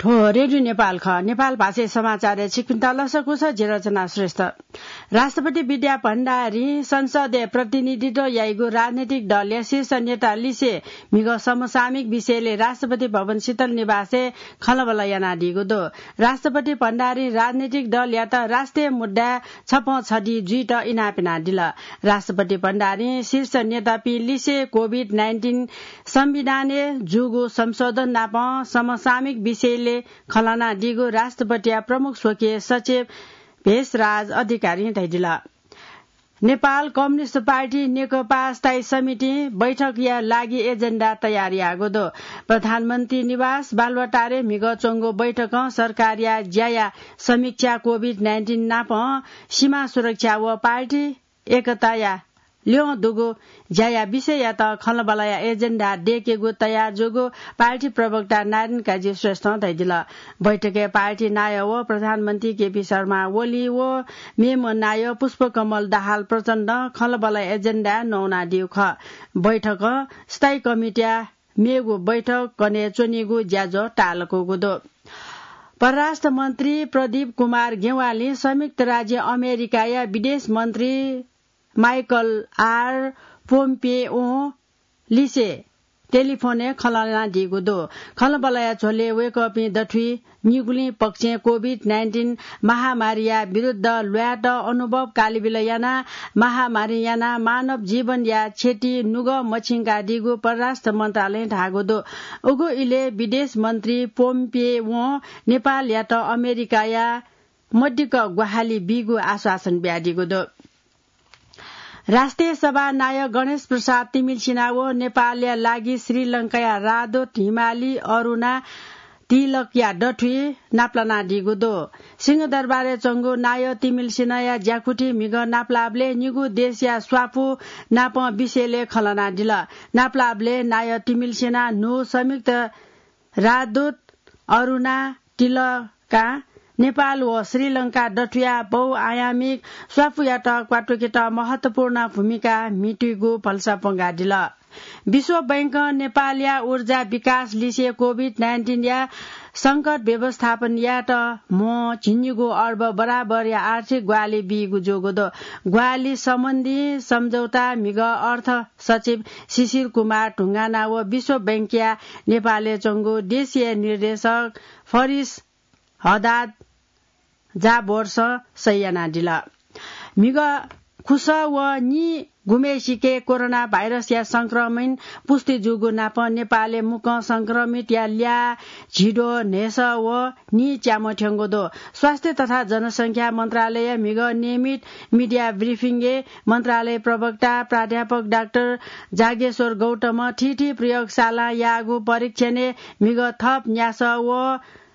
ठो रेडियो नेपाल ख नेपाल भाषा समाचार छिकपिन्ता लसकु छ जिरचना श्रेष्ठ राष्ट्रपति विद्या भण्डारी संसदीय प्रतिनिधित्व याइगो राजनैतिक दल या शीर्ष नेता लिसे मिग समसामयिक विषयले राष्ट्रपति भवन शीतल निवासे खलबल याना दिगो दो राष्ट्रपति भण्डारी राजनैतिक दल या त राष्ट्रिय मुद्दा छप छडी जुइट इनापिना दिल राष्ट्रपति भण्डारी शीर्ष नेता पी लिसे कोभिड-19 संविधाने जुगो संशोधन नाप समसामयिक विषयले खलना दिगो राष्ट्रपति प्रमुख स्वकीय सचिव भेषराज अधिकारी दैदिला नेपाल कम्युनिस्ट पार्टी नेकपा स्थायी समिति बैठक या लागि एजेन्डा तयारी आगो दो प्रधानमन्त्री निवास बालुवाटारे मिग चोंगो बैठक सरकार या ज्याया समीक्षा कोभिड-19 नाप सीमा सुरक्षा व पार्टी एकता या ल्यो दुगो ज्याया विषय या त खलबलया एजेन्डा डेकेगो तयार जोगो पार्टी प्रवक्ता नारायण काजी श्रेष्ठ दैदिल बैठके पार्टी नाय व प्रधानमन्त्री केपी शर्मा ओली व मेम नाय पुष्पकमल दाहाल प्रचण्ड खलबलया एजेन्डा नौना दिउ ख बैठक स्थायी कमिटिया मेगो बैठक कने चोनिगो ज्याजो टालको गुदो परराष्ट्र मन्त्री प्रदीप कुमार गेवाली संयुक्त राज्य अमेरिका या विदेश मन्त्री माइकल आर पोम्पेओ लिसे टेलिफोने खलना दिगो दो खलबलया झोले वेकअप दठुई निगुली पक्ष कोभिड-19 महामारीया विरुद्ध ल्याट अनुभव कालीबिलयाना महामारी याना मानव जीवन या क्षति नुग मछिङका दिगो परराष्ट्र मन्त्रालय ढागो दो उगो इले विदेश मन्त्री पोम्पेओ नेपाल या त अमेरिका या मध्यक गुहाली बिगो आश्वासन ब्यादिगो दो राष्ट्रिय सभा नायक गणेश प्रसाद तिमिल सिन्हा नेपाल लागि श्रीलंका रादोट हिमाली अरूणा तिलक या डठुई नाप्लाना दिगो दो सिंहदरबारे चंगो नाय तिमिल सिन्हा या ज्याकुटी मिग नाप्लाबले निगु देश या स्वापु नाप विषयले खलना दिल नाप्लाबले नाय तिमिल सिन्हा नु संयुक्त रादोट अरूणा तिलका नेपाल व श्रीलंका डठुया बहुआयामिक स्वाफुयाट क्वाटोकेट महत्वपूर्ण भूमिका मिटिगो फलसापंगा दिल विश्व बैंक नेपाल या ऊर्जा विकास लिसे कोभिड-19 या संकट व्यवस्थापन या त म झिन्युगो अर्ब बराबर या आर्थिक ग्वाली बिगु जोगो दो ग्वाली सम्बन्धी सम्झौता मिग अर्थ सचिव शिशिर कुमार ढुङ्गाना व विश्व बैंकिया नेपालले चंगो देशीय निर्देशक फरिस हदाद जा वर्ष सैयाना दिला मिग खुस व नि गुमेसिके कोरोना भाइरस या संक्रमण पुष्टि जुगु नाप नेपालले मुख संक्रमित या ल्या झिडो नेस व नि च्यामठ्याङ्गो दो स्वास्थ्य तथा जनसंख्या मन्त्रालय मिग नियमित मिडिया ब्रिफिङे मन्त्रालय प्रवक्ता प्राध्यापक डाक्टर जागेश्वर गौतम ठिठी प्रयोगशाला यागु परीक्षणे मिग थप न्यास व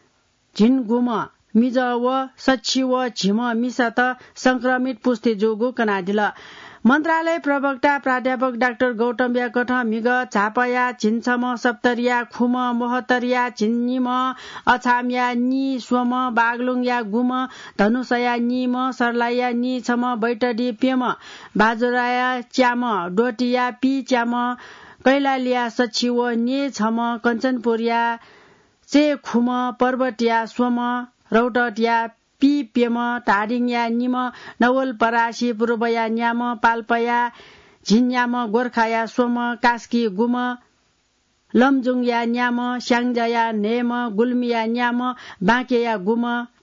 झिनगुम मिज व सच्ची व झिम मिसत संक्रमित पुष्टि जोगु कना दिल मन्त्रालय प्रवक्ता प्राध्यापक डाक्टर गौतम व्याकठ मिग झापया झिन्छम सप्तरिया खुम मोहतरिया झिन्निम अछामया नि सोम बागलुङ या गुम धनुषया निम सर्लाया नि छम बैटडी पेम बाजुराया च्याम डोटिया पी च्याम कैलालिया सच्ची व ने छम कञ्चनपुरिया चे खुम पर्वतिया सोम रौटटिया पी पेम ढाडिङया निम नवल परासी पूर्वया न्याम पाल्पया झिन्याम गोर्खाया सोम कास्की गुम लमजुङया न्याम स्याङ्जया नेम गुल्मिया न्याम बाँकेया गुम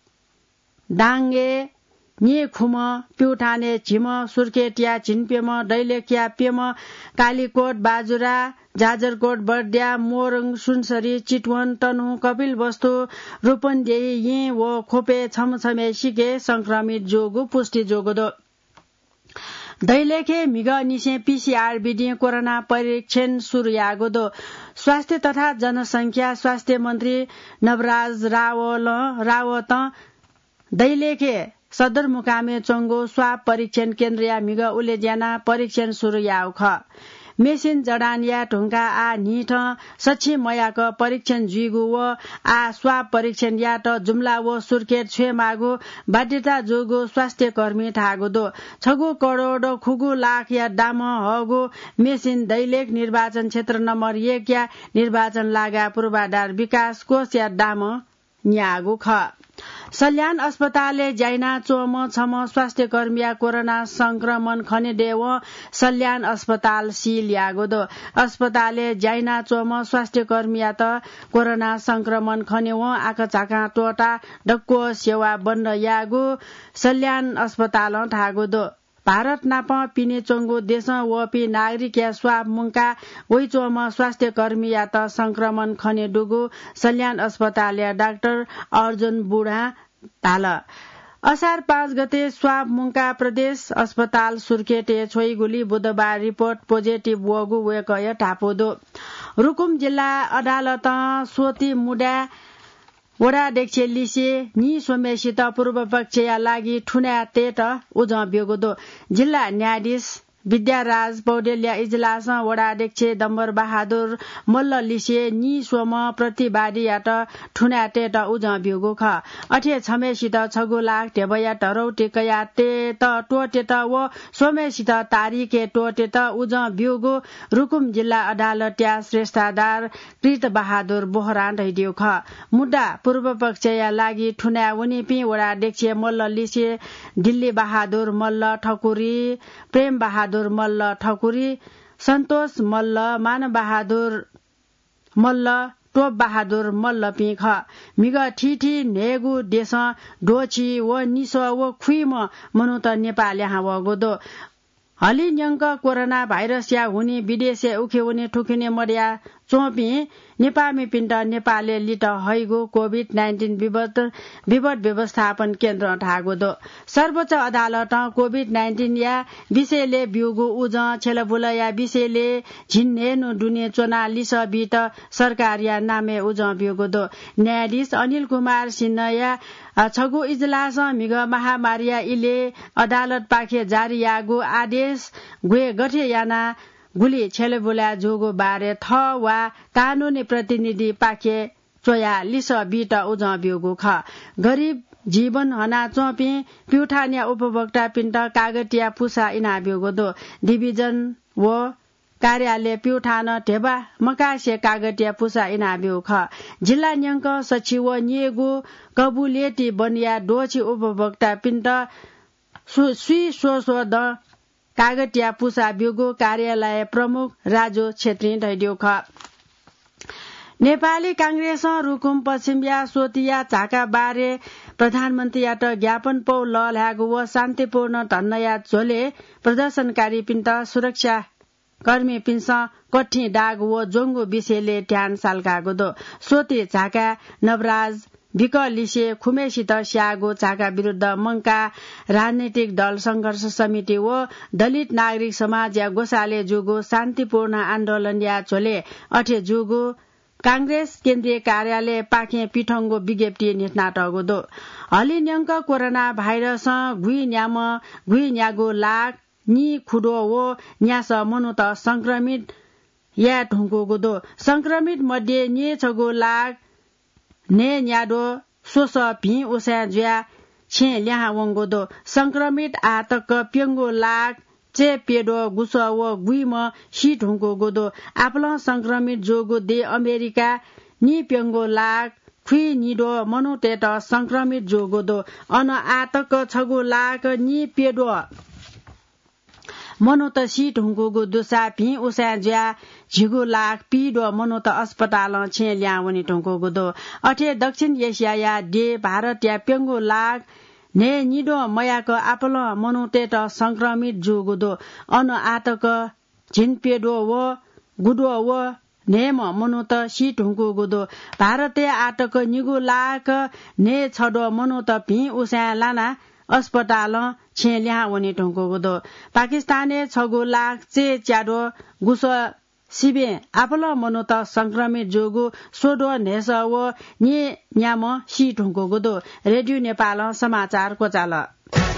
डाङ्गे नि खुम प्युठाने झिम सुर्खेटिया झिनपेम दैलेखिया पेम कालीकोट बाजुरा जाजरकोट बर्दिया मोरङ सुनसरी चितवन तनु कपिल वस्तु रूपन्देही यी व खोपे छमछमे सिके संक्रमित जोगु पुष्टि जोगो दो दैलेखे मिग निसे पीसीआर विधि कोरोना परीक्षण शुरू यागो दो स्वास्थ्य तथा जनसंख्या स्वास्थ्य मन्त्री नवराज रावत दैलेखे सदरमुकामे चंगो स्वाब परीक्षण केन्द्र या मिग उलेज्याना परीक्षण शुरू याउ ख मेसिन जडानिया ढुङ्गा आ निठ सच्ची मयाक परीक्षण जुइगु व आ स्वाब परीक्षण या त जुम्ला व सुर्खेत छे मागु बाध्यता जोगु स्वास्थ्य कर्मी ठागु दो 6 करोड खुगु लाख या दाम हगु मेसिन दैलेख निर्वाचन क्षेत्र नम्बर 1 या निर्वाचन लागा पूर्वाधार विकास कोष या दाम न्यागु ख सल्यान अस्पतालले जाइना चोम छम स्वास्थ्य कर्मिया कोरोना संक्रमण खने देव सल्यान अस्पताल सील यागो दो अस्पतालले जाइना चोम स्वास्थ्य कर्मिया त कोरोना संक्रमण खने व आका चाका टोटा डक्को सेवा बन्द यागो सल्यान अस्पताल ठागो दो भारत नाप पिने चोंगो देश वपी नागरिक या स्वाब मुंका वही चोम स्वास्थ्य कर्मी या त संक्रमण खने डुगु सल्यान अस्पताल या डाक्टर अर्जुन बुढा ताल असार 5 गते स्वाब मुंका प्रदेश अस्पताल सुर्खेटे छोइगुली बुधबार रिपोर्ट पोजिटिभ वगु वेकय टापोदो रुकुम जिल्ला अदालत सोती मुडा वडाध्यक्ष लिसे नि सोमेसित पूर्व पक्षया लागि ठुना तेट उज बेगोदो जिल्ला न्यायाधीश विद्याराज पौडेलिया इजलास वडाध्यक्ष दम्बर बहादुर मल्ल लिसे नि सोम प्रतिवादी याट ठुना टेट उज बेगो ख अठे छमेसित 6 लाख टेबया टरौटे कया टेट टोटेट व सोमेसित तारिके टोटेट उज बेगो रुकुम जिल्ला अदालतया श्रेष्ठदार कृत बहादुर बोहरान रहिदियो ख मुद्दा पूर्व पक्षया लागि ठुना उनीपी वडाध्यक्ष मल्ल लिसे दिल्ली बहादुर मल्ल ठकुरी प्रेम बहादुर मल्ल ठकुरी सन्तोष मल्ल मान बहादुर मल्ल टोप बहादुर मल्ल पिख मिग ठिठी नेगु देश डोची व निस व खुइम मनुत नेपाल यहाँ वगोदो हली न्यंक कोरोना भाइरस या हुने विदेश उखे हुने ठुकिने मर्या चोपी नेपामी पिण्ड नेपालले लिट हैगो कोभिड-19 विपद व्यवस्थापन केन्द्र ठागोदो सर्वोच्च अदालत कोभिड-19 या विषयले बिउगु उज छेलबुल या विषयले झिन्नेनु दुने चोना लिस बित सरकार या नामे उज बिउगोदो न्यायाधीश अनिल कुमार सिन्हा या छगु इजलास मिग महामारिया इले अदालत पाखे जारी यागु आदेश गुए गठे याना गुली छेलेबुला जोगो बारे थ वा कानूनी प्रतिनिधि पाखे चोया लिस बिट उज बिउगु ख गरीब जीवन हना चोपी प्युठानिया उपभोक्ता पिण्ड कागटिया पुसा इना बिउगो दो डिभिजन व कार्यालय प्युठान ढेबा मकासे कागटिया पुसा इना बिउ ख जिल्ला न्यंक सचिव नियगु कबुलेटी बनिया डोची उपभोक्ता पिण्ड सुई सोसो द कागटिया पुसा बिउगु कार्यालय प्रमुख राजु छेत्री ढैडियो ख नेपाली कांग्रेस रुकुम पश्चिमिया सोतिया झाका बारे प्रधानमन्त्रीयाट ज्ञापन पौ लल्यागु व शान्तिपूर्ण धन्नया झोले प्रदर्शनकारी पिण्ड सुरक्षा कर्मी पिन्स कठी डाग व जोंगु विषयले ध्यान सालकागो दो सोती झाका नवराज विकलिसे खुमेसित स्यागो झाका विरुद्ध मंका राजनीतिक दल संघर्ष समिति व दलित नागरिक समाज या गोसाले जुगो शान्तिपूर्ण आन्दोलन या झोले अठे जुगो कांग्रेस केन्द्रीय कार्यालय पाखे पिठंगो विज्ञप्ति निस्नाटगो दो हली न्यंक कोरोना भाइरस घुई न्यागो लाख नि खुडो वो न्यास मनु त संक्रमित या ढुंगो दो संक्रमित मध्ये ने छगो लाख ने न्याडो सोस भि उसा ज्या छे ल्याहा वंगो दो संक्रमित आतक प्यंगो लाख चे पेडो गुस व गुइम सी ढुंगो गोदो आपल संक्रमित जोगो दे अमेरिका नि प्यंगो लाख खुइ निडो मनुटेट संक्रमित जोगो दो अन आतक छगो लाख नि पेडो मनोत सीट हुँगो दुसा भि उसा ज्या झिगो लाख पिडो मनोत अस्पताल छे ल्यावनी ढुंगो दो अठे दक्षिण एशिया डे भारत या पेंगो लाख ने निडो मयाक आपल मनोतेट संक्रमित जोगो दो अन आतक झिनपेडो व गुडो व नेम मनोत सीट हुँगो दो भारतीय आतक निगो लाख ने छडो मनोत भि उसा लाना अस्पताल छे ल्यावनी ढुंगो दो पाकिस्ताने छगो लाख चे च्याडो गुस सिबे आपल मनोत संक्रमित जोगो सोडो नेस व नि न्याम सी ढुंगो दो रेडियो नेपाल समाचार कोचाल